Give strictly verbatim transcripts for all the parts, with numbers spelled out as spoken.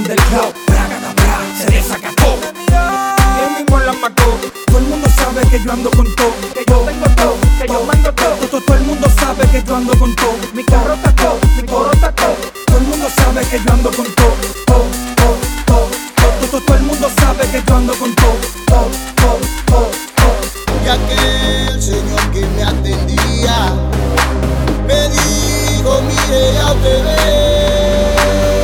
underground. Bragata, bra, se desacató. Y él mismo la marcó. Todo el mundo sabe que yo ando con todo, que yo tengo todo, que yo mando todo. Todo, todo el mundo sabe que yo ando con todo. Mi carro está todo, mi coro está todo. Todo el mundo sabe que yo ando con todo, todo, todo, todo. Todo, todo, todo el mundo sabe que yo ando con todo, todo, todo, todo, todo. Y aquel señor que me atendía me dijo, mire, ya te ve,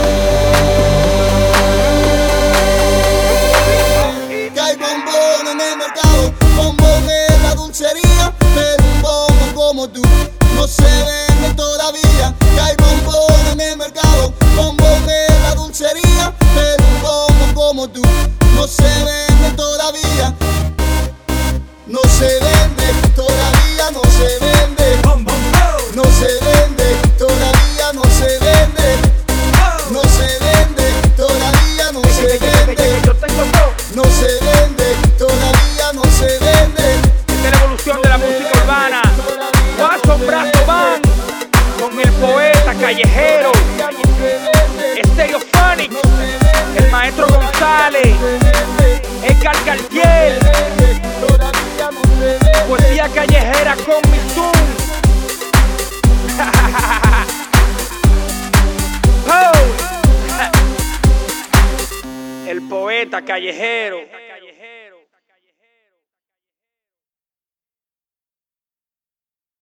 que hay bombón en el mercado, bombón en la dulcería, pero un bombón como tú no se vende todavía. Que hay bombón en el mercado, bombón en la dulcería, pero un bombón como tú no se vende todavía. No se vende, todavía no se vende. No se vende, todavía no se vende. No se vende, todavía no se vende. No se vende, todavía no se vende. Esta es la evolución de la música urbana. Guaso Brazo van con el poeta callejero Stereophonic, el maestro González, Edgar Cartier, poesía callejera con Mizun. Oh. El poeta callejero.